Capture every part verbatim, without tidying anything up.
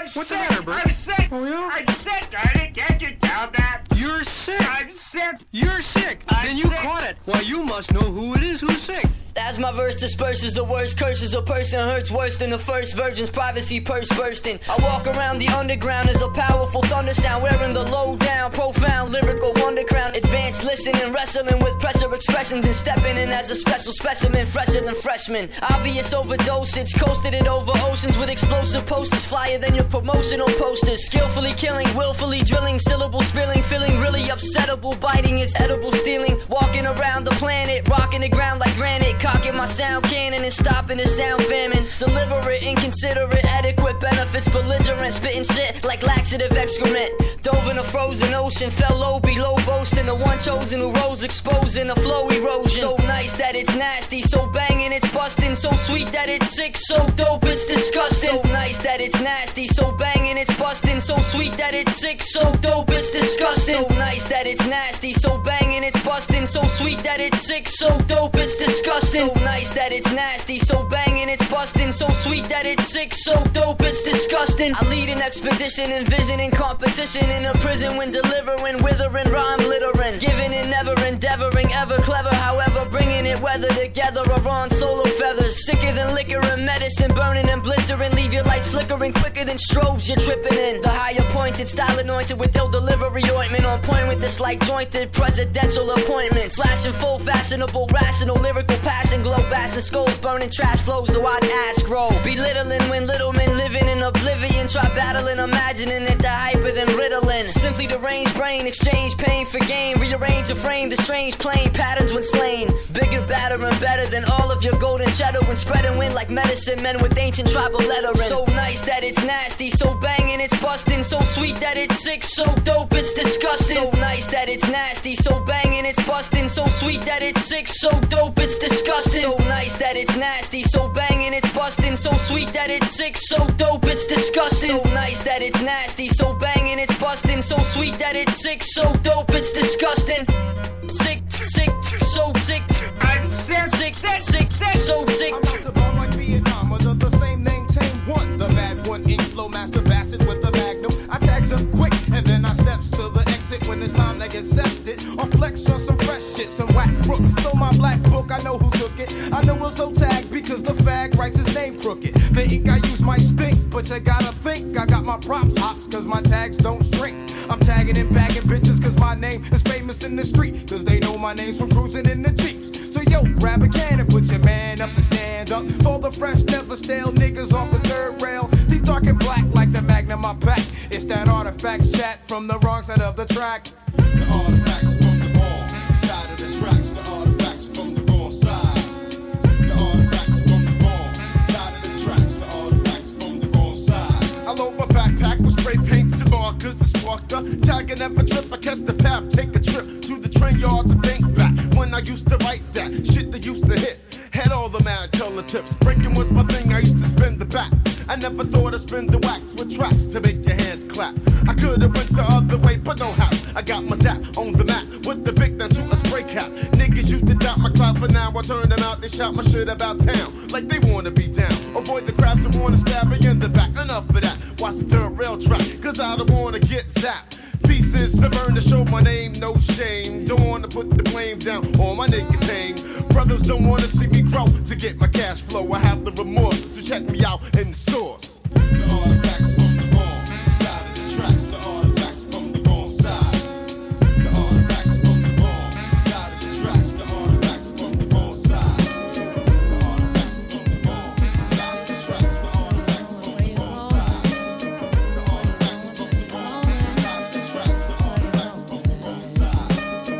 I'm What's sick. the matter, Bert? I'm sick. Oh, yeah? I'm sick, darling. Can't you tell that? You're sick. I'm sick. You're sick. I'm then you sick. caught it. Well, you must know who it is who's sick. As my verse disperses the worst curses, a person hurts worse than the first virgin's privacy purse bursting. I walk around the underground as a powerful thunder sound, wearing the low down, profound lyrical wonder crown. Advanced listening, wrestling with pressure expressions, and stepping in as a special specimen, fresher than freshmen. Obvious overdosage, coasted it over oceans with explosive postage, flyer than your promotional posters. Skillfully killing, willfully drilling, syllable spilling, feeling really upsettable, biting is edible, stealing. Walking around the planet, rocking the ground like granite. Cocking my sound cannon and stopping the sound famine. Deliberate, inconsiderate, adequate benefits, belligerent, spitting shit like laxative excrement. Dove in a frozen ocean, fell low below boasting. The one chosen who rose, exposing the flow erosion. So nice that it's nasty, so banging it's busting. So sweet that it's sick, so dope it's disgusting. So nice that it's nasty, so banging it's busting. So sweet that it's sick, so dope it's disgusting. So nice that it's nasty, so banging it's busting. So sweet that it's sick, so dope it's disgusting. So nice that it's nasty, so banging it's busting. So sweet that it's sick, so dope it's disgusting. I lead an expedition, envisioning competition in a prison when delivering, withering, rhyme littering. Giving and never endeavoring, ever clever, however, bringing it weather together or on solo feathers. Sicker than liquor and medicine, burning and blistering. Leave your lights flickering quicker than strobes you're tripping in. The higher pointed style anointed with ill delivery ointment, on point with the slight jointed presidential appointments. Flashing full fashionable, rational, lyrical passion glow, bashing skulls, burning trash flows to watch ass grow. Belittling when little men living in oblivion, try battling, imagining it the hyper than Ritalin. Simply deranged brain, exchange pain for gain, rearrange a frame to strange plain patterns when slain. Bigger, badder, and better than all of your golden cheddar when spreading wind like medicine men with ancient tribal lettering. So nice that it's nasty, so banging it's busting. So sweet that it's sick, so dope it's disgusting. So nice that it's nasty, so banging it's busting. So sweet that it's sick, so dope it's disgusting. So nice that it's nasty, so banging it's busting. So sweet that it's sick, so dope it's disgusting. So nice that it's nasty, so banging it's busting. So sweet that it's sick, so dope it's disgusting. Sick, sick, so sick. I'm sick. Sick, sick, so sick. I'm about to bomb like Vietnam under the same name, tame one. The bad one, ink flow master bastard with the magnum. I tags up quick and then I steps to the exit when it's time to get accepted. Or flex on some fresh shit, some whack crook. So my black book, I know who took it. I know it's so tagged because the fag writes his name crooked. The ink I use might stink, but you gotta think I got my props hops cause my tags don't shrink. I'm tagging and bagging bitches cause my name is famous in the street. Cause they know my name's from cruising in the Jeeps. So yo, grab a can and put your man up and stand up for the fresh, never stale niggas off the third rail. Deep dark and black like the magnum I pack. It's that artifacts chat from the wrong side of the track. The artifacts from the wrong side of the tracks. The artifacts from the wrong side. The artifacts from the wrong side of the tracks. The artifacts from the wrong side. I load my backpack with spray paint and markers to spark the tagging up a trip. I catch the path, take a trip to the train yard to think back when I used to write that shit that used to hit. Had all the mad color tips. Breaking was my thing, I used to spin the back. I never thought I'd spin the wax with tracks to make your hands clap. I could've went the other way, but no how. I got my dap on the map with the big down to a spray cap. Niggas used to doubt my clout, but now I turn them out. They shout my shit about town like they wanna be down. Avoid the crowds that wanna stab me in the back. Enough of that. Watch the third rail track, cause I don't wanna get zapped. Pieces to burn to show my name, no shame. Don't wanna put the blame down on my nicotine. Brothers don't wanna see me grow to get my cash flow. I have the remorse, so check me out in the source. The artifacts from the wrong side of the tracks. The artifacts from the wrong side. The artifacts from the wrong side of the tracks. The artifacts from the wrong side. The artifacts from the wrong side of the tracks. The artifacts from the wrong side. The artifacts from the wrong side of the tracks. The artifacts from the wrong side.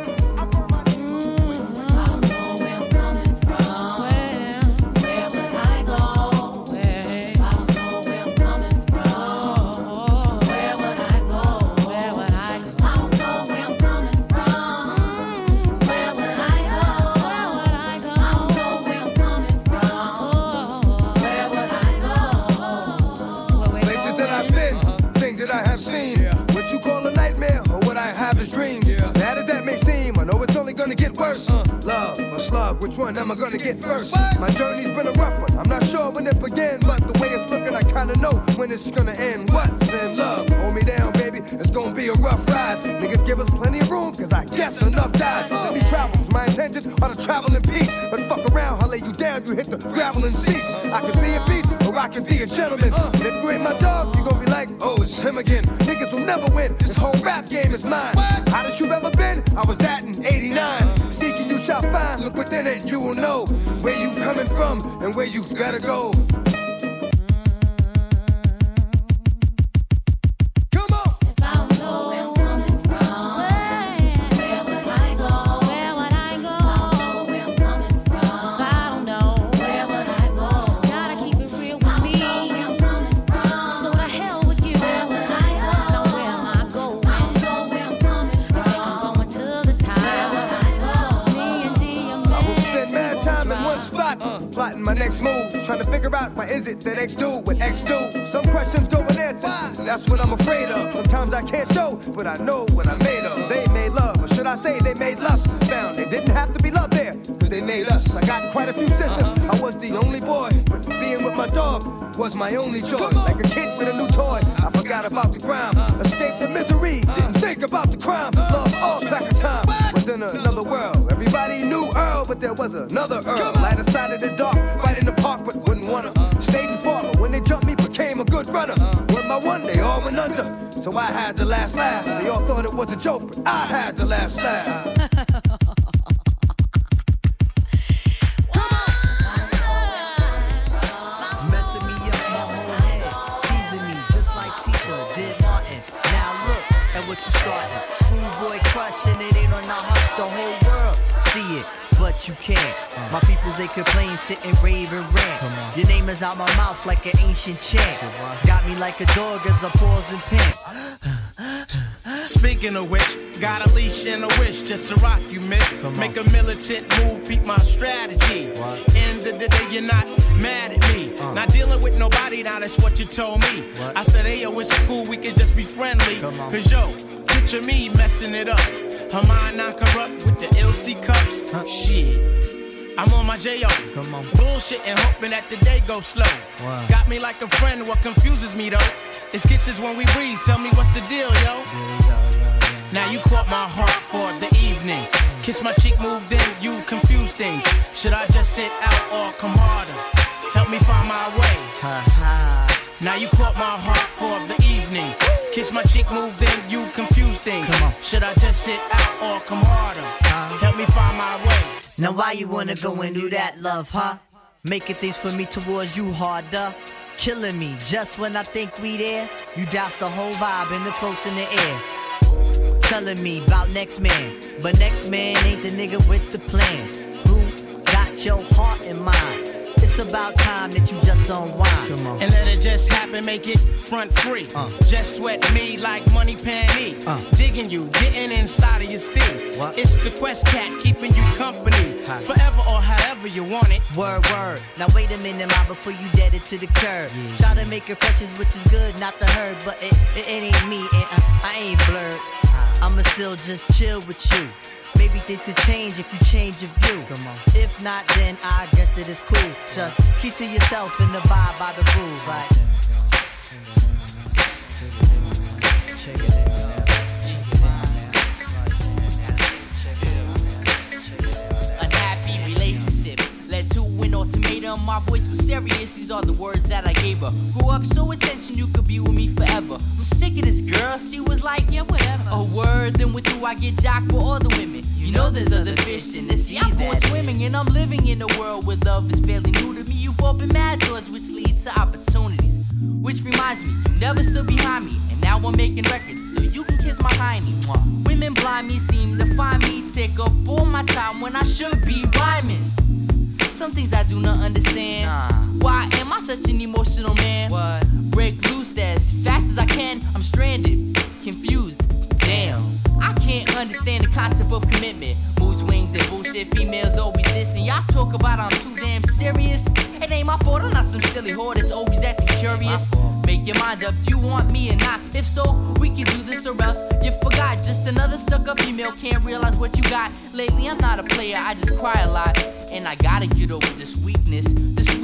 I don't know where I'm coming from. Where, where would I go? Where, I don't know where I'm coming from. Where would I go? Where would I go? I don't know where I'm coming from. Where would I go? Where would I go? I don't know where I'm coming from. Where would I go? Places that I've been, things that I have seen. What you call a nightmare or what I have is dreams. Bad as that may seem, I know it's only gonna get worse. Love or slug, which one am I gonna get first? My journey's been a rough one. I'm not sure when it began, but the way it's looking, I kinda know when it's gonna end. What's in love? Hold me down, baby, it's gonna be a rough ride. Niggas give us plenty of room, cause I guess enough died. Let me travel, my intentions are to travel in peace. But fuck around, I'll lay you down, you hit the gravel and cease. I can be a beast, or I can be a gentleman. And if you ain't my dog, you gon' be like, oh, it's him again. Niggas will never win, this whole rap game is mine. Hottest you've ever been, I was that in eighty-nine. Seeking you shall find, look within it, you will know where you coming from and where you gotta go. Plotting my next move, trying to figure out why is it that X do what X do. Some questions go unanswered, that's what I'm afraid of. Sometimes I can't show, but I know what I'm made of. They made love, or should I say they made lust. Found they didn't have to be love there, cause they made us. I got quite a few sisters, I was the only boy, but being with my dog was my only choice. Like a kid with a new toy, I forgot about the crime. Escaped the misery, didn't think about the crime. Love all track of time, was in another world. Everybody knew Earl, but there was another Earl. Light aside of the dark, fight in the park, but wouldn't wanna. Stayed and fought, but when they jumped me, became a good runner. One by one, they all went under. So I had the last laugh. They all thought it was a joke, but I had the last laugh. What you starting? Schoolboy crushing, it ain't on the hush, the whole world see it, but you can't. My peoples, they complain, sit and rave and rant. Your name is out my mouth like an ancient chant. Got me like a dog as I pause and pant. Speaking of which, got a leash and a wish just to rock you, miss. Make a militant move, peep my strategy. What? End of the day, you're not mad at me. Uh. Not dealing with nobody, now that's what you told me. What? I said, hey, yo, it's cool, we can just be friendly. Cause yo, picture me messing it up. Her mind not corrupt with the L C cups. Huh? Shit. I'm on my J O. Come on. Bullshit and hoping that the day goes slow. Wow. Got me like a friend, what confuses me though? It's kisses when we breathe, tell me what's the deal, yo? Yeah, yeah, yeah, yeah. Now you caught my heart for the evening. Kiss my cheek, moved in, you confuse things. Should I just sit out or come harder? Help me find my way. Ha, ha. Now you caught my heart for the evening. Kiss my cheek, moved in, you confuse things. Should I just sit out or come harder? Help me find my way. Now why you wanna go and do that, love, huh? Making things for me towards you harder. Killing me just when I think we there. You douse the whole vibe and the close in the air. Telling me about next man, but next man ain't the nigga with the plans. Who got your heart in mind? It's about time that you just unwind. Come on. And let it just happen, make it front free. Uh. Just sweat me like money panty. Uh. Digging you, getting inside of your steel. What? It's the Quest Cat keeping you company. Hi. Forever or however you want it. Word, word. Now wait a minute, ma, before you dead it to the curb. Yeah. Try to make impressions, which is good, not the herd. But it, it, it ain't me, and uh, I ain't blurred. I'ma still just chill with you. Maybe things could change if you change your view. Come on. If not, then I guess it is cool. Just keep to yourself and abide by the rules. Like, unhappy relationship led to an ultimatum. My voice was serious, these are the words that I gave her. Grew up so attention, you could be with me forever. I'm sick of this girl, she was like, yeah, whatever. A word, then with you I get jocked for all the women. You know there's other fish in the sea. I'm born swimming and I'm living in a world where love is fairly new to me. You've all been mad doors which lead to opportunities. Which reminds me, you never stood behind me. And now I'm making records, so you can kiss my hiney. Mwah. Women blind me, seem to find me. Take up all my time when I should be rhyming. Some things I do not understand. Nah. Why am I such an emotional man? What? Break loose as fast as I can. I'm stranded, confused, damn. I can't understand the concept of commitment. Mood swings and bullshit, females always listen. Y'all talk about I'm too damn serious. It ain't my fault, I'm not some silly whore that's always acting curious. Make your mind up, do you want me or not? If so, we can do this or else you forgot. Just another stuck-up female, can't realize what you got. Lately I'm not a player, I just cry a lot. And I gotta get over this weakness. This weakness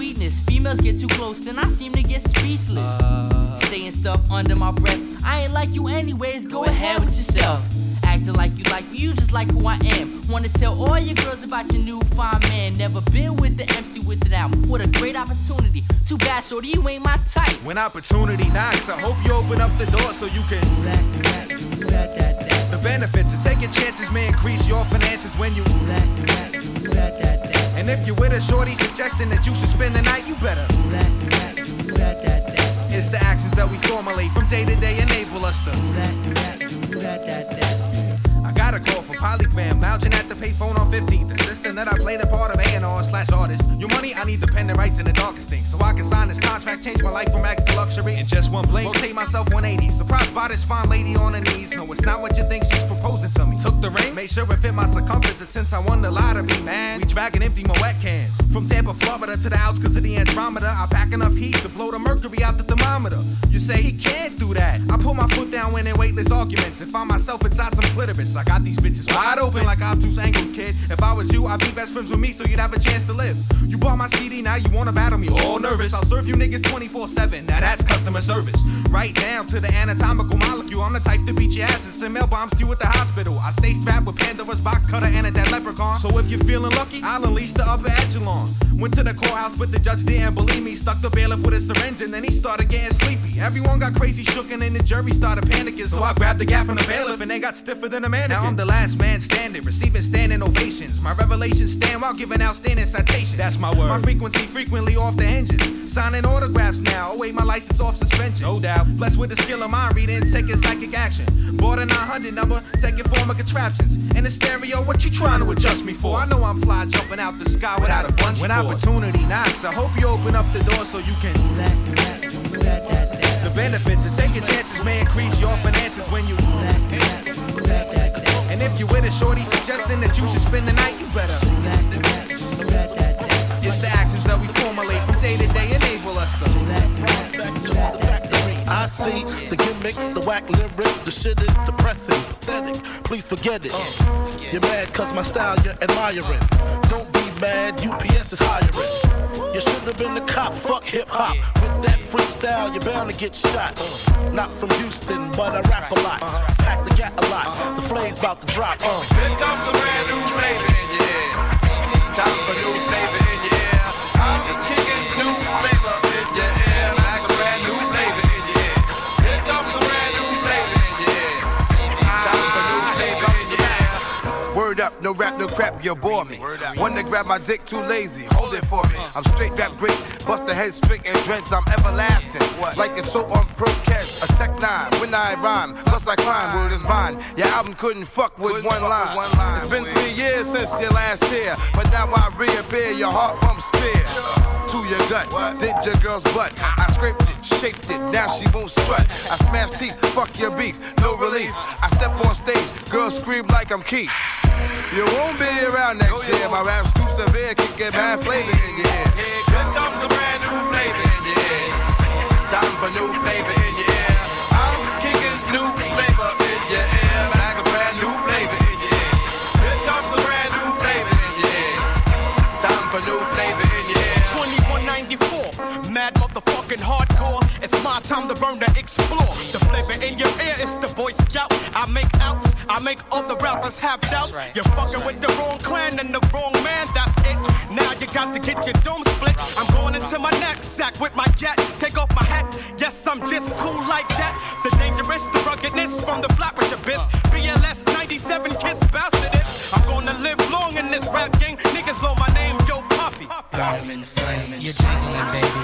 sweetness. Females get too close and I seem to get speechless. Uh, Saying stuff under my breath. I ain't like you anyways, go, go ahead with yourself. Acting like you like me, you just like who I am. Wanna tell all your girls about your new fine man. Never been with the M C with it out. What a great opportunity. Too bad, shorty, you ain't my type. When opportunity knocks, I hope you open up the door so you can do that, do that, do that, that, that. The benefits of taking chances may increase your finances when you do that, do that, do that, that, that. And if you're with a shorty suggesting that you should spend the night, you better do that, do that, do that, that, that. It's the actions that we formulate from day to day enable us to do that, do that, do that, that, that. I got a call from Polygram, lounging at the payphone on fifteenth, insisting that I play the part of A and R slash artist. Your money, I need the pen and rights in the darkest things, so I can sign this contract, change my life from max to luxury in just one blink. Rotate myself one eighty, surprised by this fine lady on her knees. No, it's not what you think she's proposing to me. Took the ring, made sure it fit my circumference, and since I won the lottery, man, we dragging empty my wet cans. From Tampa, Florida to the outskirts of the Andromeda, I pack enough heat to blow the mercury out the thermometer. You say he can't do that. I put my foot down when in weightless arguments and find myself inside some clitoris. I got these bitches wide open like obtuse angles, kid. If I was you, I'd be best friends with me so you'd have a chance to live. You bought my C D, now you wanna battle me all nervous. I'll serve you niggas twenty-four seven, now that's customer service. Right down to the anatomical molecule. I'm the type to beat your ass and send mail bombs to you at the hospital. I stay strapped with Pandora's box cutter and a dead leprechaun. So if you're feeling lucky, I'll unleash the upper echelon. Went to the courthouse, but the judge didn't believe me. Stuck the bailiff with a syringe and then he started getting sleepy. Everyone got crazy shook and then the jury started panicking. So I grabbed the gaff from the bailiff and they got stiffer than a mannequin. Now I'm the last man standing, receiving standing ovations. My revelations stand while giving outstanding citations. That's my word. My frequency frequently off the hinges. Signing autographs now, await my license off suspension. No doubt. Blessed with the skill of mind reading, taking psychic action. Bought a nine hundred number, taking form of contraptions. In the stereo, what you trying to adjust me for? I know I'm fly jumping out the sky without a bunch. When opportunity knocks, I hope you open up the door so you can do that, do that, do that, that, that. The benefits of taking chances may increase your finances when you do that, do that, do that, that, that. And if you with a shorty suggesting that you should spend the night, you better do that, do that, do that, that, that. It's the actions that we formulate from day to day enable us to do that, do that, do that, that, that. I see the gimmicks, the whack lyrics, the shit is depressing, pathetic. Please forget it. Uh, you're mad cause my style you're admiring. Don't be mad, U P S is hiring. You should have been the cop, fuck hip hop. With that freestyle, you're bound to get shot. Uh, not from Houston, but I rap a lot. Uh, pack the gat a lot. The flame's about to drop. Uh. Here comes a brand new flavor in your ear. Time for new flavor in your ear. I'm just kicking new flavor in your ear. Like a brand new flavor in your ear. Here comes a brand new flavor in your ear. Time for new flavor in your ear. Word up, no rap, no crap, you bore me. One to grab my dick, too lazy, hold it for me. I'm straight rap great, bust the head straight and dreads, I'm everlasting. Like it's so on pro catch, a tech nine, when I rhyme, plus I climb, word is mine. Your album couldn't fuck with one line. It's been three years since your last tear, but now I reappear, your heart pumps fear. To your gut, did your girl's butt. I scraped it, shaped it, now she won't strut. I smashed teeth, fuck your beef, no relief. I step on stage, girls scream like I'm Keith. You won't be around next year. My rap's too severe, can get bad flavor in your ear. Here comes a brand new flavor in your ear. Time for new flavor in your ear. I'm kicking new flavor in your ear. Like a brand new flavor in your ear. Here comes a brand new flavor in your ear. Time for new flavor in your ear. twenty-one ninety-four, mad motherfucking hardcore. It's my time to burn to explore. The flavor in your ear is the Boy Scout. I make outs, I make other rappers have doubts. Right. You're fucking with the wrong clan and the wrong man, that's it. Now you got to get your dome split. I'm going into my knapsack with my gat. Take off my hat, yes, I'm just cool like that. The dangerous, the ruggedness from the flappers abyss. B L S ninety-seven kiss bastard it. I'm gonna live long in this rap game. Niggas know my name, Yo Puffy. Got him in the flame, you're jingling, baby.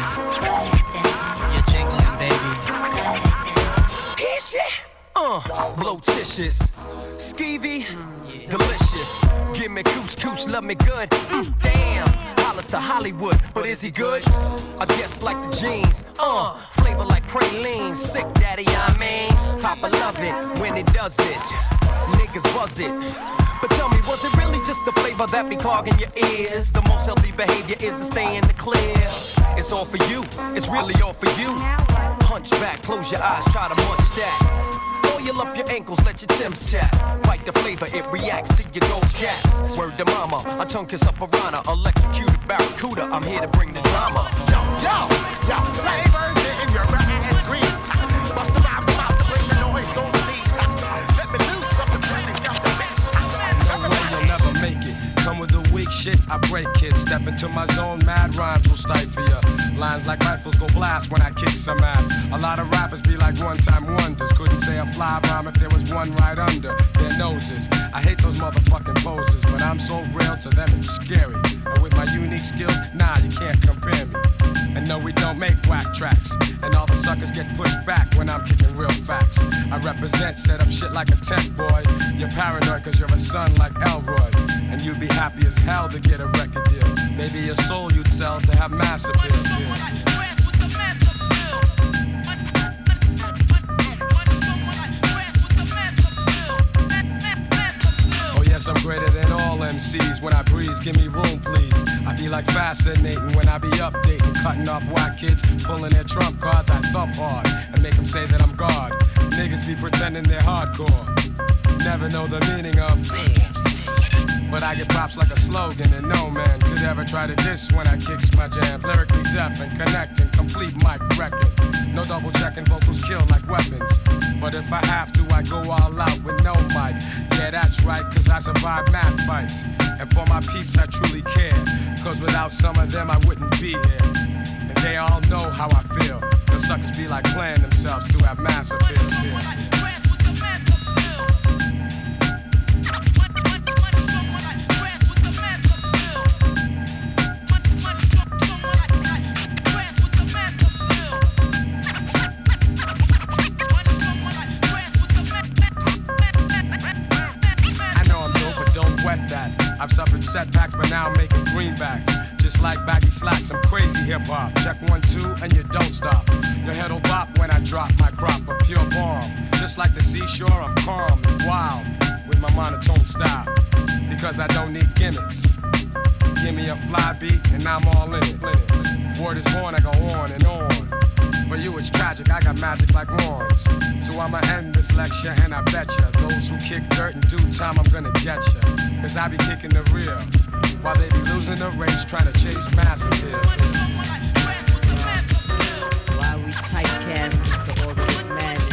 You're jingling, baby. Here shit. Uh, blotitious, skeevy, yeah. Delicious. Give me couscous, love me good. Mm, damn, Hollis to Hollywood, but is he good? I guess like the jeans. Uh, flavor like praline, sick daddy, I mean. Papa love it when he does it. Niggas buzz it. But tell me, was it really just the flavor that be clogging your ears? The most healthy behavior is to stay in the clear. It's all for you, it's really all for you. Punch back, close your eyes, try to munch that. Oil up your ankles, let your Timbs tap. Bite the flavor, it reacts to your gold caps. Word to mama, a tongue kiss up a piranha, electrocuted barracuda. I'm here to bring the drama. Yo, yo, yo, flavors in your ass grease. Bust the rhymes about to bring the noise on these. Let me loose up the planet, up the bass. No way you'll never make it. Come with the weak shit, I break kids. Step into my zone, mad rhymes will stifle ya. Lines like rifles go blast when I kick some ass. A lot of rappers be like one-time wonders. Couldn't say a fly rhyme if there was one right under their noses. I hate those motherfucking posers, but I'm so real to them it's scary. And with my unique skills, nah, you can't compare me. And no, we don't make whack tracks. And all the suckers get pushed back when I'm kicking real facts. I represent, set up shit like a tent boy. You're paranoid cause you're a son like Elroy. And you'd be happy as hell to get a record deal. Maybe your soul you'd sell to have mass appeal. Oh yes, I'm greater than all M Cs. When I breeze, give me room please. I be like fascinating when I be updating. Cutting off white kids, pulling their trump cards. I thump hard and make them say that I'm God. Niggas be pretending they're hardcore. Never know the meaning of. But I get props like a slogan, and no man could ever try to diss when I kicks my jam. Lyrically deaf and connecting, complete mic record. No double checking, vocals kill like weapons. But if I have to, I go all out with no mic. Yeah, that's right, cause I survive mad fights. And for my peeps, I truly care. Cause without some of them, I wouldn't be here. And they all know how I feel. The suckers be like playing themselves to have mass appeal. I've suffered setbacks, but now I'm making greenbacks. Just like baggy slacks, I'm crazy hip-hop. Check one, two, and you don't stop. Your head'll bop when I drop my crop of pure bomb. Just like the seashore, I'm calm and wild with my monotone style. Because I don't need gimmicks. Give me a fly beat, and I'm all in it. Word is born, I go on and on. For you it's tragic, I got magic like wands. So I'ma end this lecture and I betcha those who kick dirt in due time I'm gonna get ya. Cause I be kicking the real while they be losing the race trying to chase mass appeal. Why we typecast into all of this madness?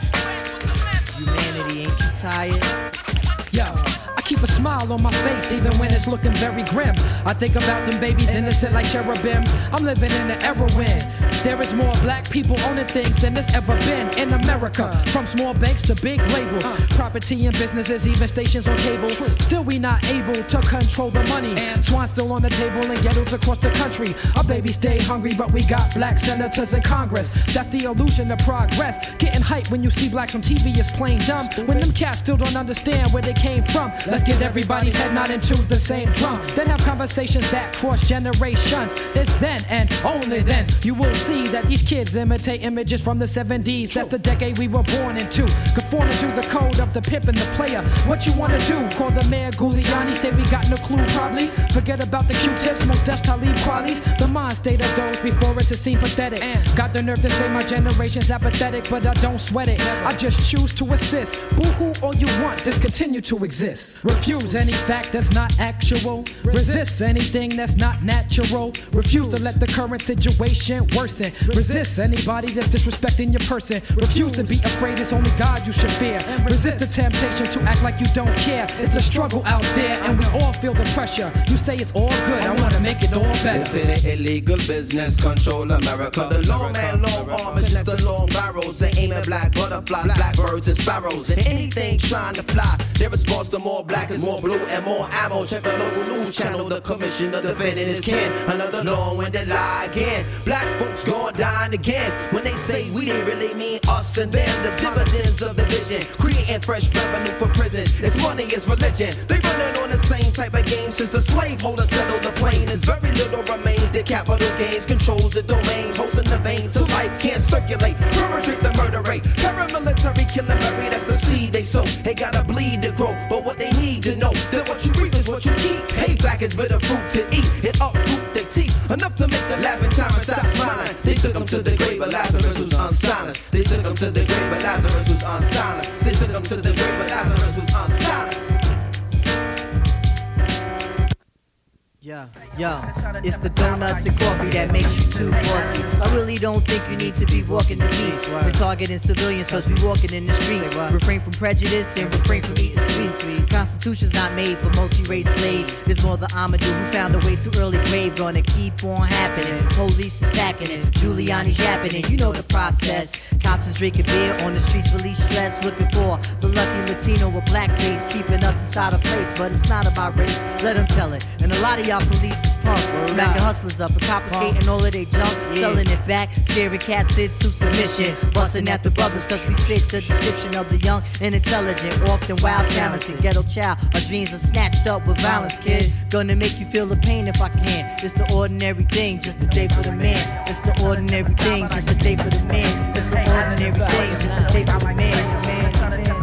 Humanity, ain't you tired? Yo, I keep a smile on my face even when it's looking very grim. I think about them babies innocent like cherubims. I'm living in an era when there is more black people owning things than there's ever been in America. From small banks to big labels, property and businesses, even stations on cable. Still we not able to control the money. Swan still on the table in ghettos across the country. Our babies stay hungry, but we got black senators in Congress. That's the illusion of progress. Getting hyped when you see blacks on T V is plain dumb. When them cats still don't understand where they came from. Let's get everybody's head nodding to the same drum. Then have conversations that cross generations. It's then and only then you will see that these kids imitate images from the seventies. That's the decade we were born into. Conforming to the code of the pimp and the player. What you wanna do? Call the mayor Giuliani. Say we got no clue probably. Forget about the Q-tips, most Def Talib qualities. The mind state of those before it's a scene pathetic. Got the nerve to say my generation's apathetic, but I don't sweat it. I just choose to assist. Boo-hoo all you want, just continue to exist. Refuse any fact that's not actual. Resist anything that's not natural. Refuse to let the current situation worsen. Resist anybody that's disrespecting your person. Refuse to be afraid, it's only God you should fear. Resist the temptation to act like you don't care. It's a struggle out there and we all feel the pressure. You say it's all good, I wanna make it all better. It's an illegal business, control America. The long man, long arm is just the long barrels. They aim at black butterflies, blackbirds and sparrows. And anything trying to fly, their response to more black is more blue and more ammo. Check the local news channel, the commissioner defending his kin. Another long-winded lie again. Black folks gone dying again. When they say we, they really mean us and them. The dividends of division, creating fresh revenue for prisons. It's money, it's religion. They running on the same type of game since the slaveholder settled the plane. There's very little remains. Their capital gains controls the domain, posting the vein to life can't circulate. Perpetrate the murder rate. Paramilitary killing Mary, that's the seed they sow. They gotta bleed to grow, but what they need to know that what you reap is what you keep. Hey, black is bitter fruit to eat. It uproot their teeth enough to make the laughing time and stop smiling. They took him to the grave, but Lazarus was unsilenced. They took him to the grave, but Lazarus was unsilenced. him to the grave, but Lazarus was unsilenced. Yo, yo, it's the donuts and coffee that makes you too bossy. I really don't think you need to be walking the beats. We're targeting civilians cause we walking in the streets. Refrain from prejudice and refrain from eating sweets. Constitution's not made for multi-race slaves. There's more the Amadou who found a way too early grave. Gonna keep on happening. Police is packing it. Giuliani's yapping it. You know the process. Cops is drinking beer on the streets, release stress. Looking for the lucky Latino with blackface. Keeping us inside a place, but it's not about race. Let them tell it. And a lot of y'all police is punks, smacking hustlers up and confiscating all of their junk, yeah. Selling it back, scaring cats into submission, busting at the brothers cause we fit the description of the young and intelligent, often wild, talented, ghetto child. Our dreams are snatched up with violence, kid. Gonna make you feel the pain if I can. It's the ordinary thing, just a day for the man. It's the ordinary thing, just a day for the man. It's the ordinary thing, just a day for the man. man, man, man.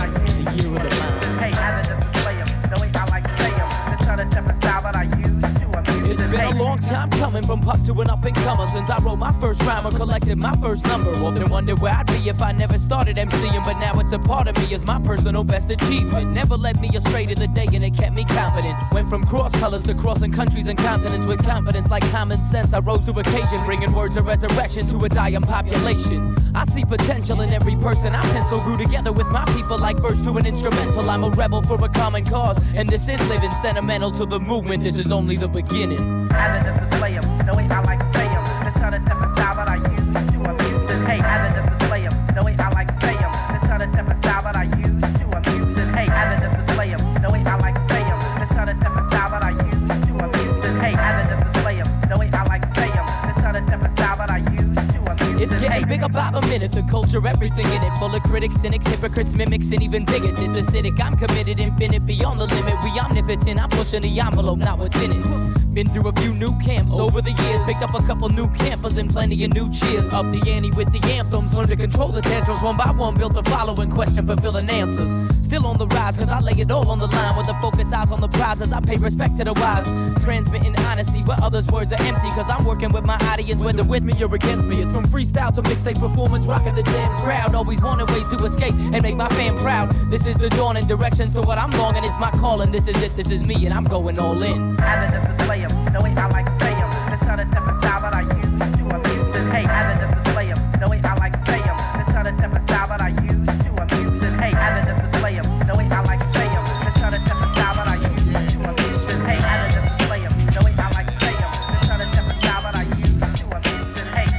It's been a long time coming from pup to an up-and-comer since I wrote my first rhyme or collected my first number. Often wondered where I'd be if I never started MCing, but now it's a part of me as my personal best achievement. Never led me astray to the day and it kept me confident. Went from cross colors to crossing countries and continents with confidence like common sense. I rose to occasion, bringing words of resurrection to a dying population. I see potential in every person I pencil, grew together with my people like verse to an instrumental. I'm a rebel for a common cause, and this is living sentimental to the movement. This is only the beginning. I just display them, the way I like to say them. This kind of step and style that I use to amuse this hate. I just display them, the way I like to say them. This kind of step and style that I use to amuse this hate. I just display them, the way I like to say them. This kind of step and style that I use to amuse this hate. I just display them, the way I like to say them. This kind of step and style that I use to amuse this hate. It's getting bigger by the minute, the culture, everything in it. Full of critics, cynics, hypocrites, mimics, and even bigots. It's acidic, I'm committed, infinite, beyond the limit. We omnipotent, I'm pushing the envelope, not what's in it. Been through a few new camps over the years, picked up a couple new campers and plenty of new cheers. Up the ante with the anthems, learned to control the tantrums one by one, built a following, question fulfilling answers. Still on the rise, cause I lay it all on the line with the focus eyes on the prize as I pay respect to the wise. Transmitting honesty where others' words are empty, cause I'm working with my audience, whether with me or against me. It's from freestyle to mixtape performance, rocking the damn crowd. Always wanted ways to escape and make my fan proud. This is the dawn and directions to what I'm longing. It's my calling, this is it, this is me, and I'm going all in. I just display them, the way I like to say them. This kind of step and style that I use to amuse this hate. I just display them, the way I like to say them. This kind of step and style that I use to amuse this hate. I just display them, the way I like to say them. This kind of step and style that I use to amuse this hate. I just display them, the way I like to say them. This kind of step and style that I use to amuse this hate.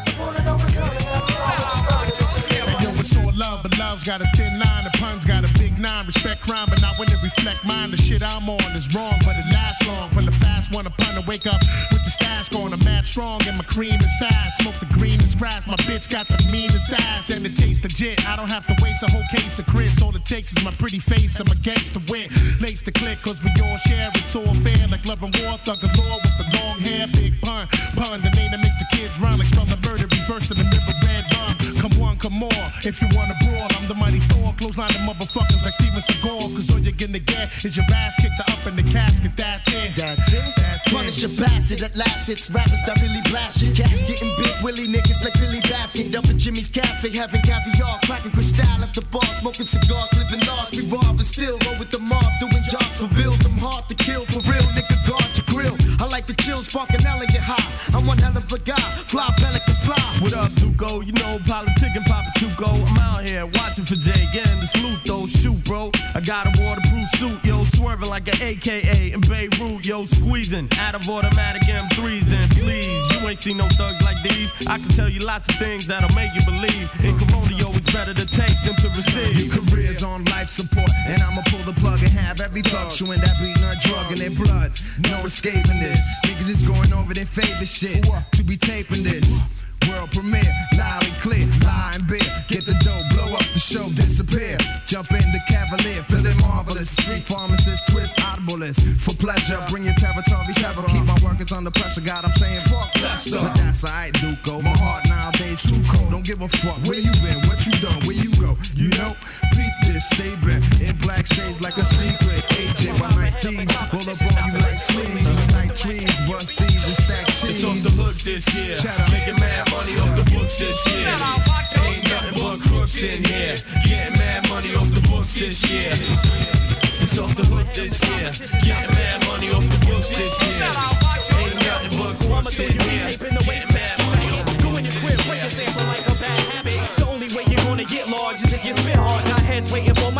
Yo, it's all love, but love's got a thin line. The pun's got a big nine. Respect crime, but not when it reflect mine. The shit I'm on is wrong, but it lasts long. When the fast one upon to wake up with the stash going, I'm mad strong and my cream is fast. Smoke the green and grass, my bitch got the meanest ass and it tastes legit. I don't have to waste a whole case of Chris. All it takes is my pretty face. I'm a gangster win. Lace the click, cause we all share. It's all fair, like love and war. Thug galore with the long hair, big pun. Pun, the name that makes the kids run. Like spell the murder, reverse to the mirror, red bum. Come one, come more. If you wanna brawl, I'm the mighty Thor. Clothesline the motherfuckers like Steven Seagal. Cause all you're gonna get is your ass kicked up in the casket. That's it. That's it. That's it. Punish your bastard at last. It's rappers that really blast your cats. Getting big willy niggas like Billy Baffin. Up at Jimmy's Cafe, having caviar. Cracking crystal at the bar. Smoking cigars, living lost. We rob and still roll with the mob. Doing jobs for bills. I'm hard to kill. For real, nigga, guard your grill. I like the chill, spark an elegant high. I'm one hell of a guy. Fly, pelican, fly. What up, Duco? You know, politicking, Papa Chuco. I'm out here watching for Jay. Getting the salute, though. Shoot, bro. I got a waterproof suit, yo. Swerving like an A K A in Beirut, yo. Squeezing out of automatic M threes. And please, you ain't seen no thugs like these. I can tell you lots of things that'll make you believe. In Corona, yo, it's better to take than to receive. Your career's on life support, and I'ma pull the plug and have every thug chewing that beating a drug in their blood. No escaping this. Niggas is going over their favorite shit. To be taping this. World premiere, loud and clear, lie and beer. Get the dough, blow up the show, disappear. Jump in the Cavalier, feeling marvelous. Street pharmacist, twist, audiblest. For pleasure, bring your territory terror. Keep my workers under pressure, God, I'm saying fuck Lester. But that's alright, Duco. My heart nowadays too cold. Don't give a fuck where you been, what you done, where you go. You know, peep this, stay back. In black shades like a secret agent. Behind thieves, roll up on you like sleeves. Like trees, bust thieves and stack cheese. It's off the hook this year. Making mad money off the books this year. Ain't nothing but crooks in here. Getting mad money off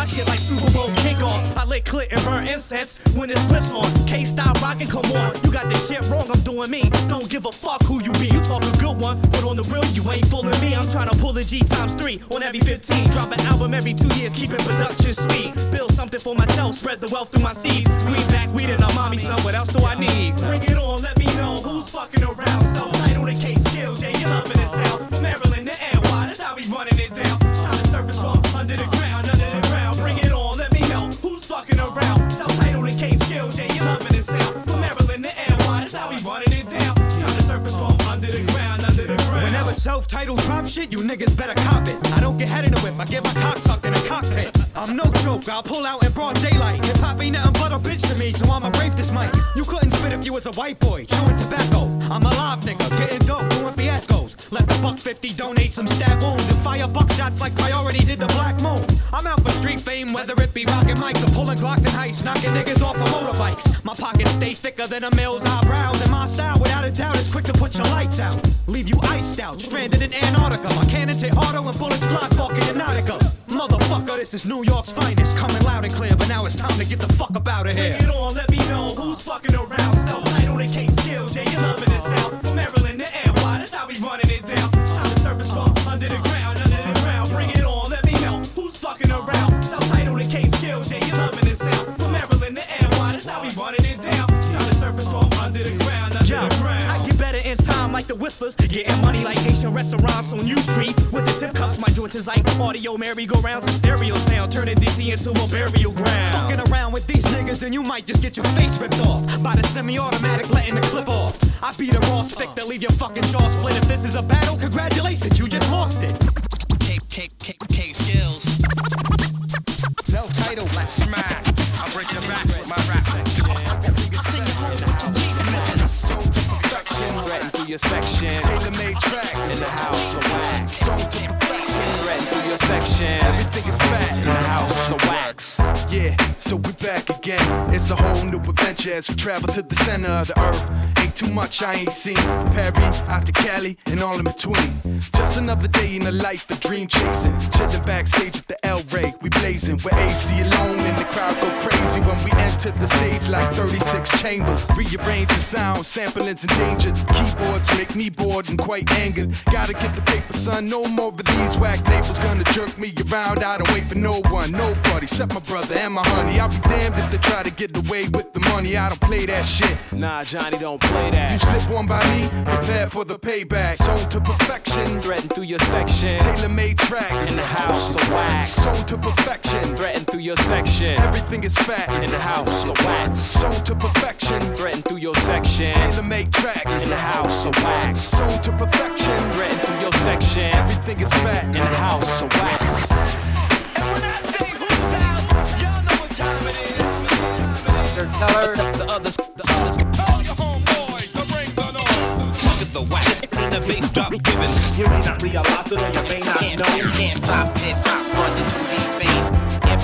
my shit like Super Bowl kickoff. I lick clit and burn incense when it's blips on. K-style rockin', come on. You got this shit wrong, I'm doing me. Don't give a fuck who you be. You talk a good one, but on the real, you ain't fooling me. I'm trying to pull a G times three on every fifteen. Drop an album every two years, keeping production sweet. Build something for myself, spread the wealth through my seeds. Greenbacks, weed, and a mommy, son. What else do I need? Bring it on, let me know who's fucking around. Self-titled and K-Skills, yeah, you loving it sound. From Maryland to N Y, that's how we running it down. Time to surface from under the ground, under the ground. Bring it on, let me know who's fucking around. Self-titled and K-Skills, yeah, you loving it sound. From Maryland to N Y, that's how we running it down. Time to surface from under the ground, under the ground. Whenever self-titled drop shit, you niggas better cop it. I don't get head in the whip, I get my cock sucked in a cockpit. I'm no joke, I'll pull out in broad daylight. Hip hop ain't nothing but a bitch to me, so I'ma rape this mic. You couldn't spit if you was a white boy, chewing tobacco. I'm a live nigga, getting dope, doing fiascos. Let the buck fifty donate some stab wounds and fire buckshots like Priority did the Black Moon. I'm out for street fame, whether it be rockin' mics or pulling Glocks and heights, knocking niggas off of motorbikes. My pockets stay thicker than a mill's eyebrows, and my style, without a doubt, is quick to put your lights out. Leave you iced out, stranded in Antarctica. My cannons hit harder when bullets fly sparking in Nautica. Motherfucker, this is New York's finest, coming loud and clear, but now it's time to get the fuck up out of here. Bring it on, let me know who's fucking around. Self-titled and K-Skills, yeah, you loving it sound. From Maryland to N Y, that's how we running it down. Time to surface from under the ground, under the ground. Bring it on, let me know who's fucking around. Self-titled and K-Skills, yeah, you loving it sound. From Maryland to N Y, that's how we running it down. Time to surface from under the ground, under Yo, the ground. I get better in time like the Whispers, getting money like Haitian restaurants on U Street. With the tip cups, my joints is like audio merry-go-rounds and stereo sound, turning D C into a burial ground. Fucking around with these niggas and you might just get your face ripped off by the semi-automatic letting the clip off. I be the raw stick that leave your fucking jaw split. If this is a battle, congratulations, you just lost it. K, K, K, K skills. No title, let's smack. I'll break your back with my rap section. Sing it home with your Threaten through your section. Tailor-made track In the house of wax. Song to perfection. Threaten through your section. Everything is fat In the house of wax. Yeah, so we back again. It's a whole new adventure as we travel to the center of the earth. Ain't too much I ain't seen. From Perry out to Cali and all in between. Just another day in the life of dream chasing. Chilling backstage at the El Rey, we blazing. With A C alone and the crowd go crazy when we enter the stage like thirty-six chambers. Rearrange the sound, sampling's endangered. Keyboards make me bored and quite angered. Gotta get the paper, son. No more of these whack labels gonna jerk me around. I don't wait for no one, nobody, except my brother and my honey. I'll be damned if they try to get away with the money. I don't play that shit. Nah, Johnny, don't play that. You slip one by me, prepare for the payback. Sold to perfection. Threaten through your section. Tailor-made tracks. In the house of wax. Sold to perfection. Threaten through your section. Everything is fat. In the house of wax. Sold to perfection. Threaten through your section. Tailor-made tracks. In the house of wax. Sold to perfection. Threaten through your section. Everything is fat. In the house of wax. And when I say who's out, y'all know what time it is. Mister Teller. The others. The others. Call your homeboys to bring the noise. Look at the wax. And the bass drop giving. You may not realize it or you may not Can't, know. can't, can't stop hip hop running through these veins.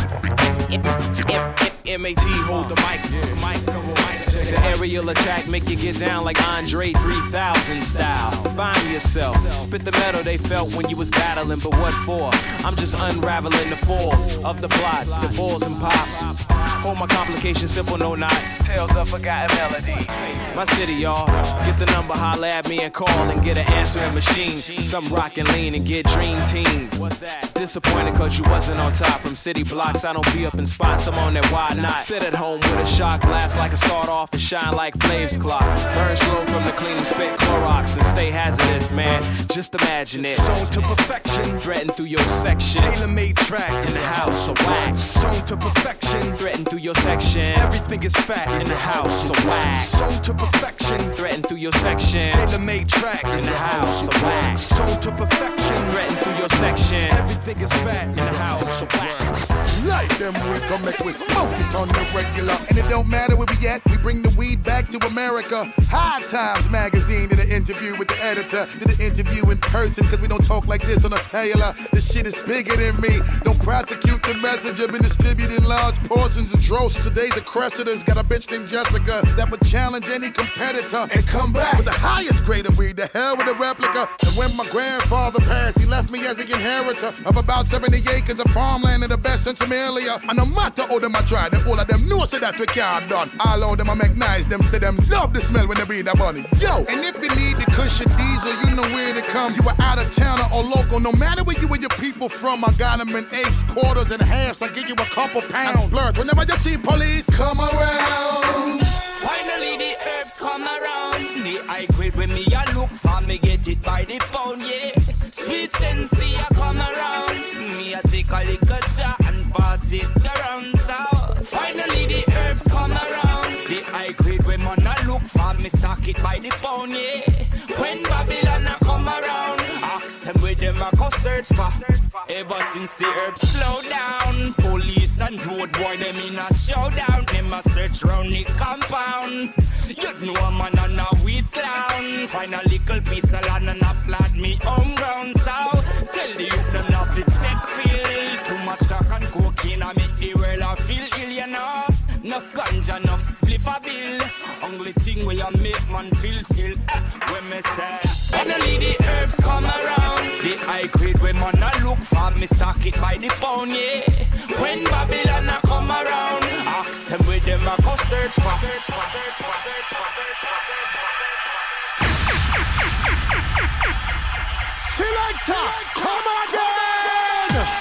M A T hold the mic. The mic, come on, mic. Check the aerial attack, make you get down like Andre three thousand style. Find yourself, spit the metal they felt when you was battling, but what for? I'm just unraveling the fall of the plot, the balls and pops. Hold my complications simple, no not. Tales of forgotten melody. My city, y'all. Get the number, holla at me and call and get an answering machine. Some rock and lean and get dream team. What's that? Disappointed cause you wasn't on top. From city blocks, I don't be up in spots, I'm on that why not. Sit at home with a shot glass like a sawed off and shine like flames clock. Burn slow from the cleaning spit Clorox and stay hazardous, man. Just imagine it. Sold to perfection. Threaten through your section. Tailor-made tracks. In the house of wax. Sold to perfection. Threaten through your section. Everything is fat. In the house of wax. Sold to perfection. Threaten through your section. Tailor-made tracks. In the house of wax. Sold to perfection. Threaten through your section. Everything is fat. In the house of wax. Light them, we come make we smoke it on the regular. And it don't matter where we at, we bring the weed back to America. High Times magazine did an interview with the editor. Did an interview in person, cause we don't talk like this on a cellular. This shit is bigger than me. Don't prosecute the messenger, been distributing large portions of dross. Today's the Cressida's got a bitch named Jessica that would challenge any competitor and come back with the highest grade of weed. The hell with a replica. And when my grandfather passed, he left me as the inheritor of about seventy acres of farmland and the best sense of familiar. And no matter how them a try, they all of them know so that we can't done. All of them a make nice, them say them love the smell when they breathe a bunny. Yo, and if you need the cushion diesel, you know where to come. You are out of town or local, no matter where you and your people from. I got them in eighths, quarters, and halves. I give you a couple pounds. Blurs. Whenever you see police come around. Finally the herbs come around. The high grade when me a look for me get it by the pound, yeah. Sweet sensei a come around. Me a take a little jar and pass it around. So finally the herbs come around. The high grade when man a look for me stock it by the pound, yeah. When Babylon a come around, ask them where them a go search for. Ever since the herbs slow down, police and road boy them in a showdown. Them a search round the compound. You know a man and a weed clown. Find a little piece of land and a flat me home ground. So tell the youth them not fit set feel. Too much crack and cocaine I make the world a feel ill, you know. Enough ganja, enough spliff a bill. Only thing where you make man feel still. Eh, when me say finally the herbs come around. The high grade when man a look for me stock it by the pound, yeah. When Babylon a come around, ask them where them a go search for. Selector, come again!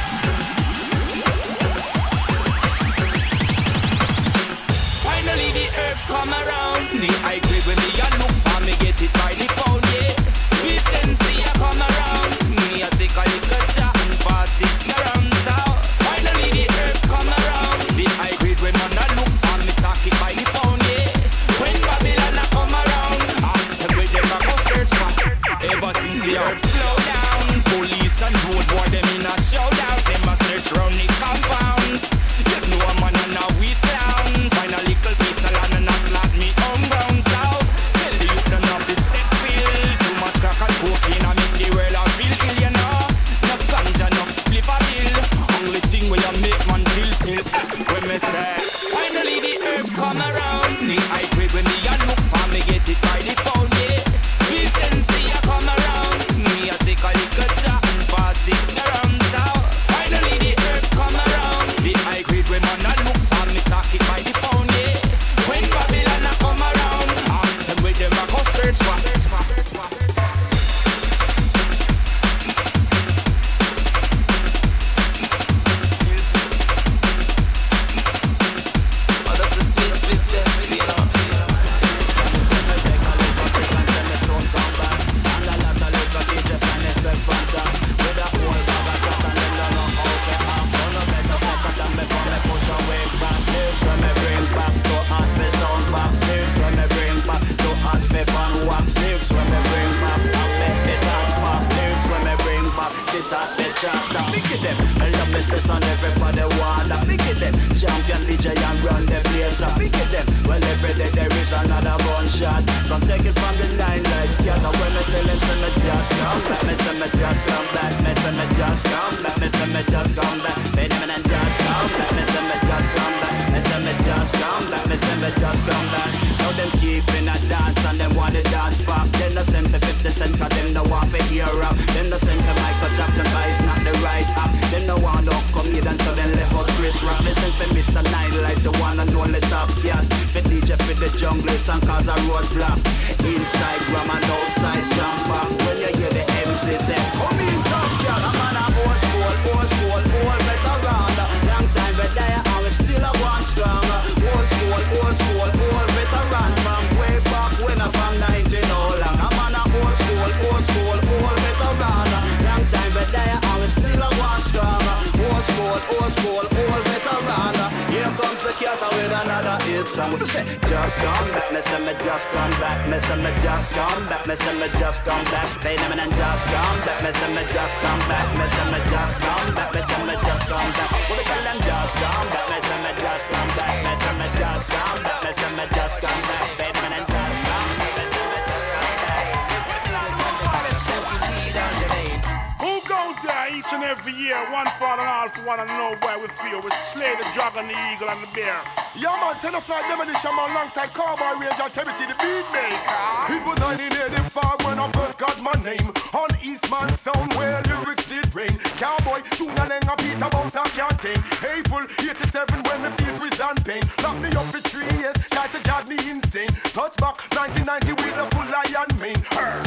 Finally the herbs come around. The high grade when me a look for me get it by the pound, yeah. Sweet sensei a come around. Me a take a little jar and pass it around. So finally the herbs come around. The high grade when man a look for me stock it by the pound, yeah. When Babylon a come around, ask them where them a go search for. Ever since the herbs slow down, police and road boy them in a showdown. Them a search round the compound. You know a man and a weed clown. Find a little piece of land and a flat me home ground. So tell the youth them not fit set feel. Too much crack and cocaine I make the world a feel ill, you know. Enough ganja, enough spliff a bill. Only thing where you make man feel still. When me say finally the herbs come around. The high grade when me a look for me get it by the pound, yeah. Sweet sensei a come around. Me a take a little jar and pass it around. So finally the herbs come around. The high grade when man a look for me stock it by the pound, yeah. When Babylon a come around, ask them where them a go search for. Oh, that's the sweet, sweet sensei, you know. And everybody want that. Pick it them, champion D J and run the place. Pick it them, well every day there is another gunshot. Don't take it from the line like scatter. When me tell them, say me just come back. Me say me just come back. Me say me just come back. Me say me just come back. Me say me just come back. Me say me just come back. Me say me just come back. Me say me just come back. Now them keeping a dance and them want to dance back. Them no send to fifty cent 'cause them no want to hear rap. Them no send to Michael Jackson 'cause it's not the right app. Them no want to come here and so them left out Chris Rock. Listen for Mister Nine like the one and only top cat. For D J for the junglers and cause a roadblock. Inside rum and outside jump back. When you hear the M C say, come in top cat. I'm on a old school, old school, old veteran. Long time but there and we still a one strong. Old school, old school, old veteran. From way back when I'm from nineteen oh long. I'm on a old school, old school, old veteran. Long time but there and we still a one strong. Old school, old school, old veteran. Here comes the cat with another hit song. What you say? Just come back, me say me just come back. Me say me just come back. Me say me just come back. They never and just come back. Me say me just come back. Me say me just come back. Me say me just come back. What you tell them? Just come back. Me say me just come back. Me say me just come back. Me say me just come back. They never and just come back. Me say me just come back. Who goes there each and every year? One for all and all for one and know where we feel. We slay the dragon, the eagle, and the bear. Yeah, man, tell us like demolition man alongside Cowboy Ranger, Tevity the beat maker. It was nineteen eighty-five when I first got my name on Eastman Sound where lyrics did rain. Cowboy, Tuna Lenga, Peter Bounce and Cat maintain. April eighty-seven when me feel prison pain. Lock me up for three years, try to drive me insane. Touch back nineteen ninety with a full lion mane.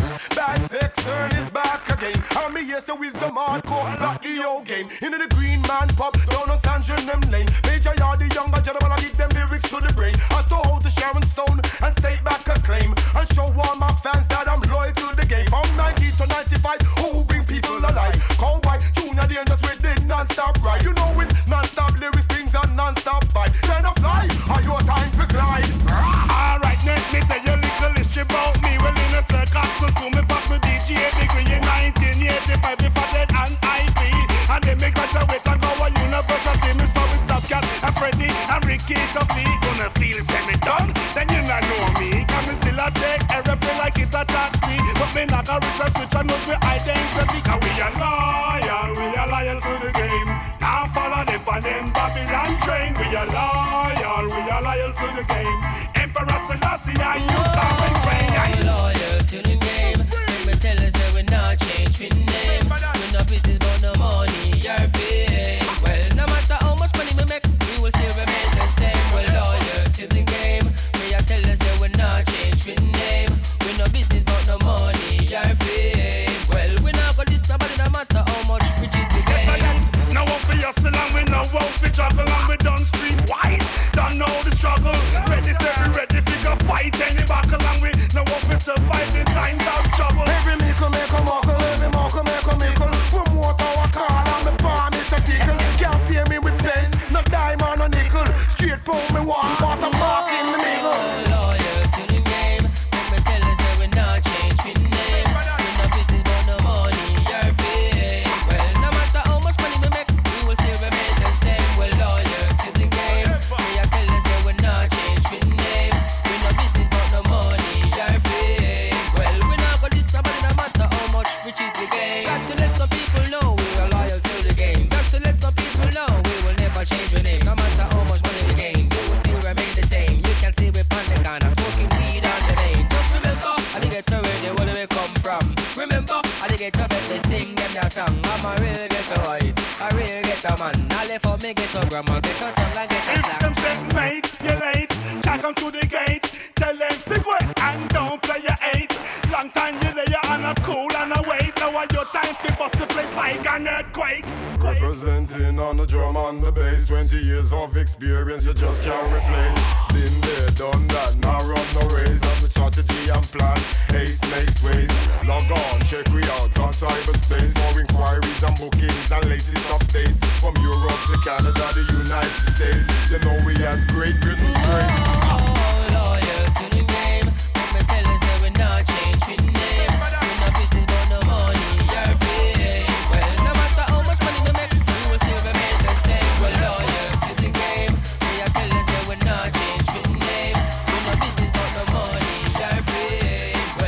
Bad sex turn is back again. And me here so wisdom hardcore, lock the old game. Into the Green Man pub, down on San Jerome Lane. Major Yard, the younger gentleman, I give them lyrics to the brain. I throw out the Sharon Stone and state back a claim. And show all my fans that I'm loyal to the game. From ninety to ninety-five, who bring people alive? Cowboy, Junior Dangerous with the non-stop ride. You know it, non-stop lyrics, things and non-stop vibe. Then I fly, are your time to glide? Alright, let me tell you a little history about me. Well, in a circus, so soon me pass my D J degree in nineteen eighty-five. If I did an I P, and then me graduate and go to university. Me start with Top Cat and Freddie and Ricky Tuffy. Gonna feel semi done, then you not know me. Can me still a take everything like it's a taxi, but me not a rich and switch and not me identity. Cause we are loyal, we are loyal to the game. Now follow them on them Babylon train. We are loyal, we are loyal to the game. Emperor Selassie and you always reign. Loyal to the game. Let me tell you, say we not change we name. We no business but no money or fame. Well, no matter how much money we make, we will still remain the same. We're loyal to the game. Me I tell you, say we not change we name. We no business but no money or fame. Well, we not go this nobody, no matter how much riches we gain. No one for hustle and we no one for juggle, and we done street wise. Don't know the struggle. Ready, say we ready for go fight any battle, and we no one for survive in times of trouble. Every mickle make a muckle, every muckle make a mickle. Promote our car and me farm it a tickle. Can't pay me with pence, no diamond or nickel. Straight for me one, but I'm back in the middle. Loyal to the game. Let me tell you, say we not change we name. We no business but no money or fame. Well, no matter how much money we make, we will still remain the same. We're loyal to the game. Me I tell you, say we not change we name. We no business but no money or fame. Well, we not go this nobody, no matter how much riches we gain. Got to let some people know we are loyal to the game. Got to let some people know we will never change we name. No matter how much money we gain, we will still remain the same. You can see we on the corner smoking weed on the vein. Just remember, I did get to where where we come from. Remember, I did get to bed to sing them that song. I'm a real ghetto boy, a real ghetto man. I left for me ghetto grandma, ghetto tongue and ghetto If slang. them say mate, you're late. Can't come to the gate. Tell them stick wait and don't play your eight. Long time you lay on a cool and a wait. Now are your time for bust the place like an earthquake. Representing on the drum and the bass. Twenty years of experience you just can't replace. Been there, done that, now run no race. On the strategy and plan, ace makes ways. Log on, check we out on cyberspace. For inquiries and bookings and latest updates. From Europe to Canada, the United States. You know we has great Britain's grace. Loyal to the game. Let me tell you, say we not change we name. We no business but no money or fame. Well, no matter how much money we make, we will still remain the same. We're loyal to the game. Me I tell you, say we not change we name. We no business but no money or fame.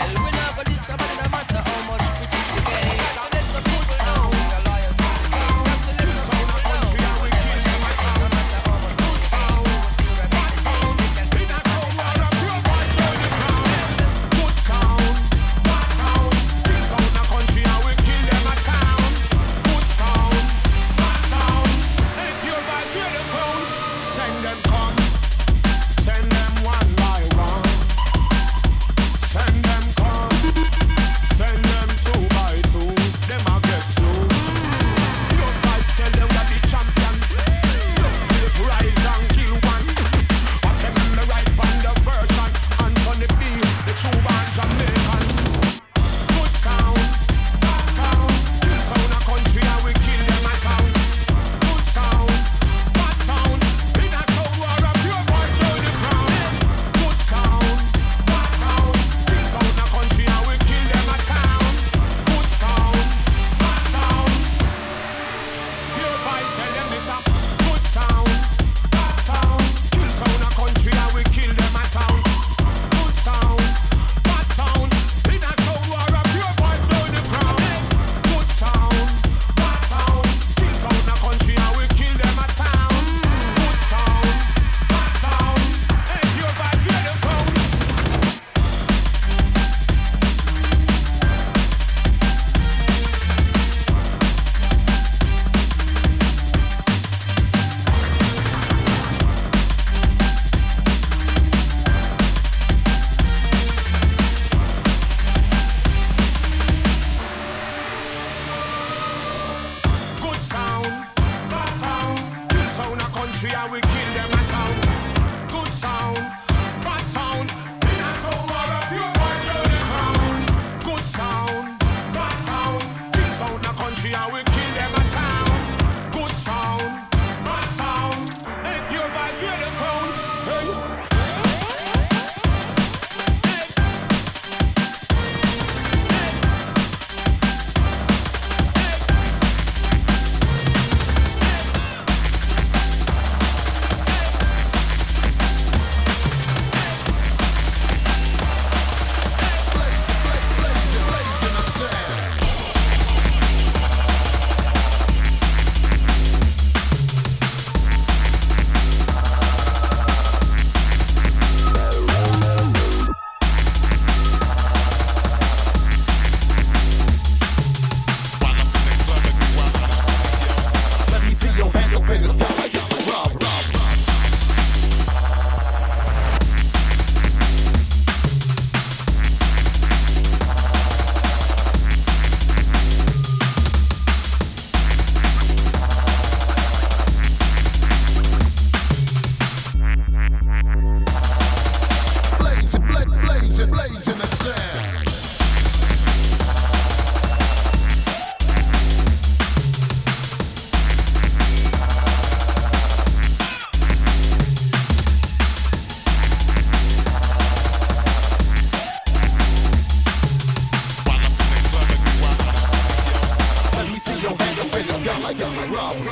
got the problem.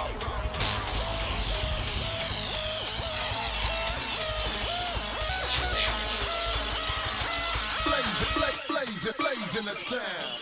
Blazing, blaze, blazing, blazing the sound.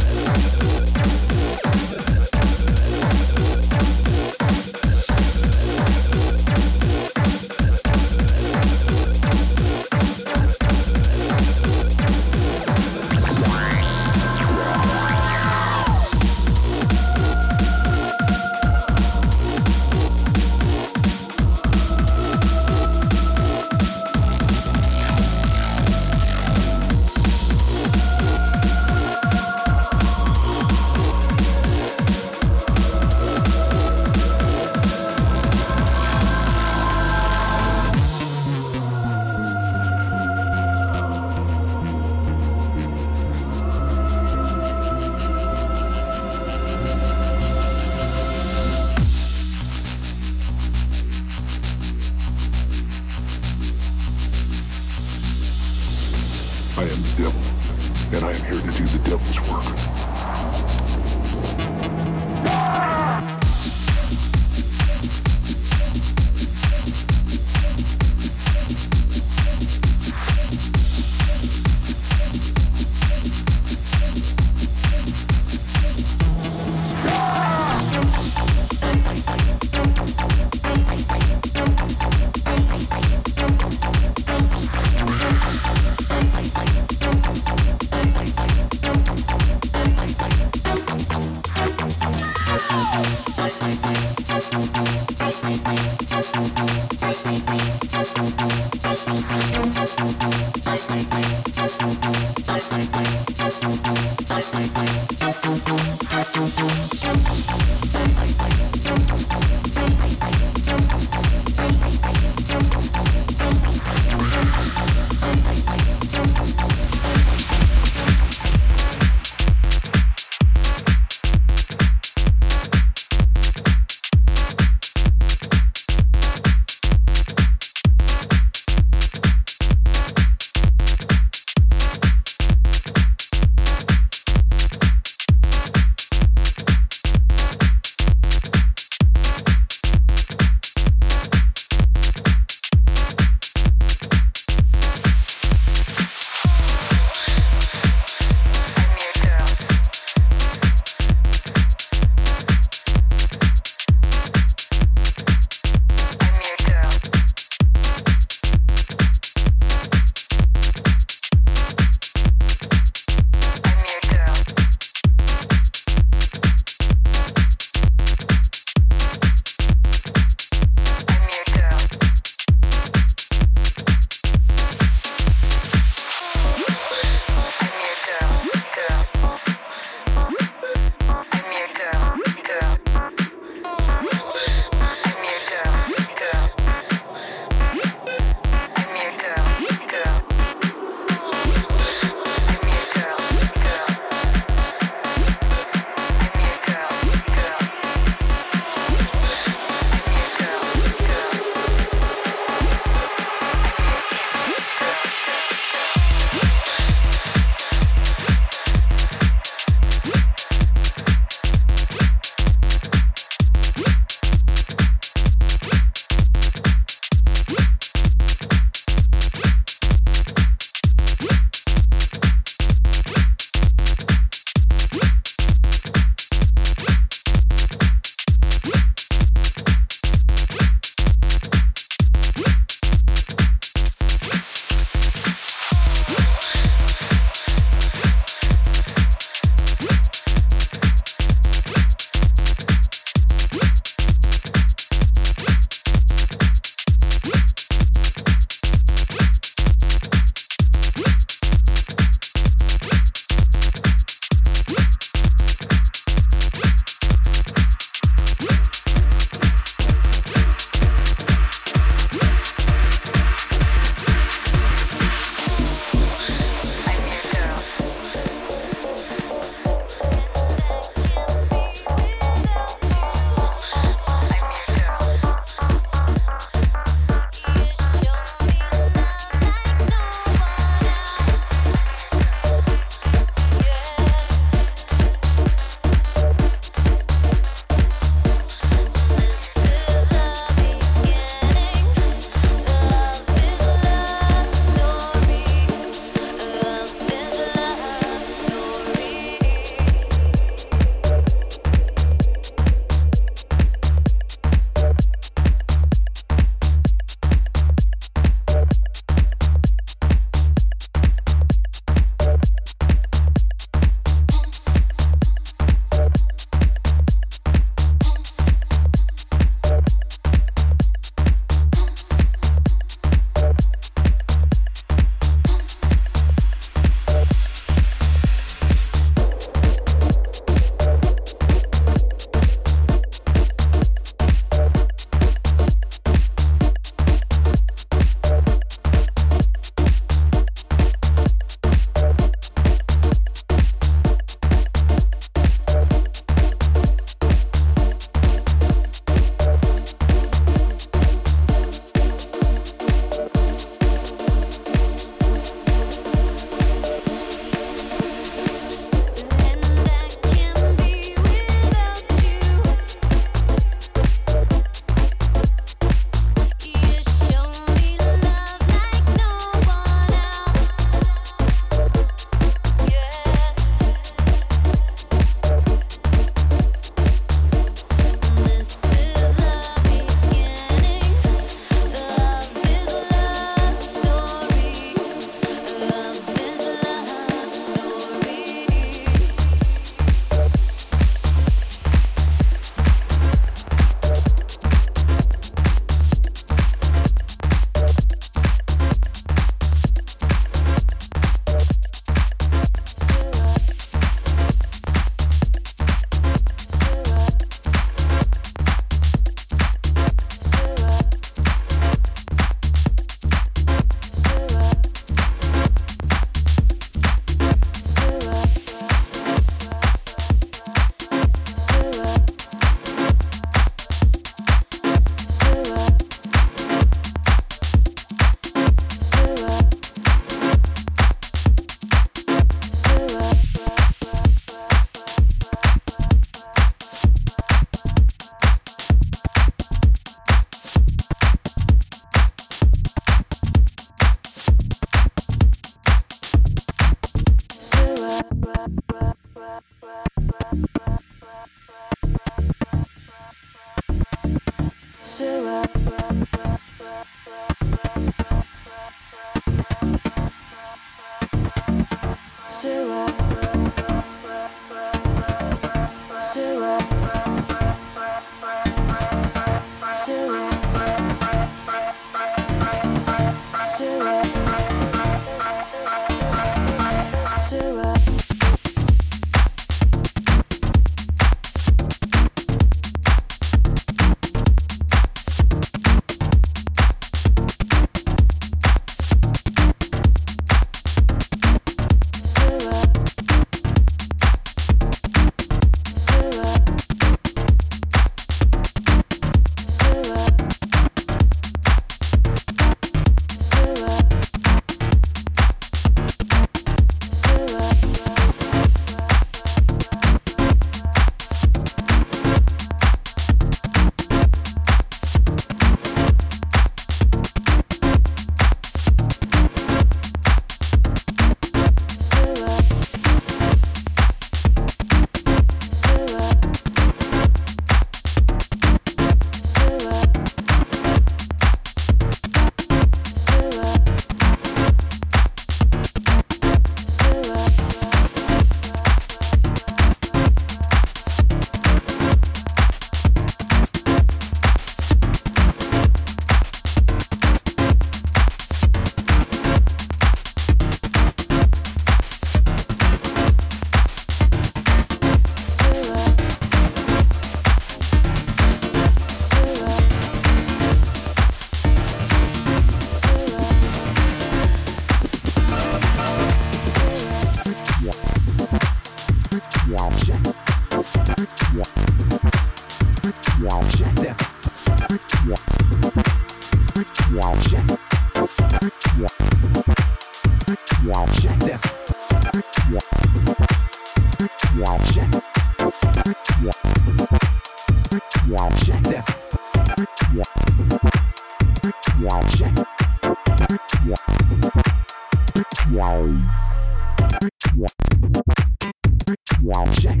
Check.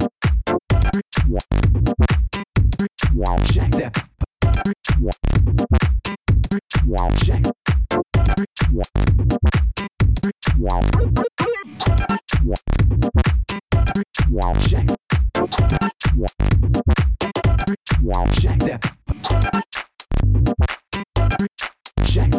Check that. Check. Check. Check that. Check.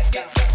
down.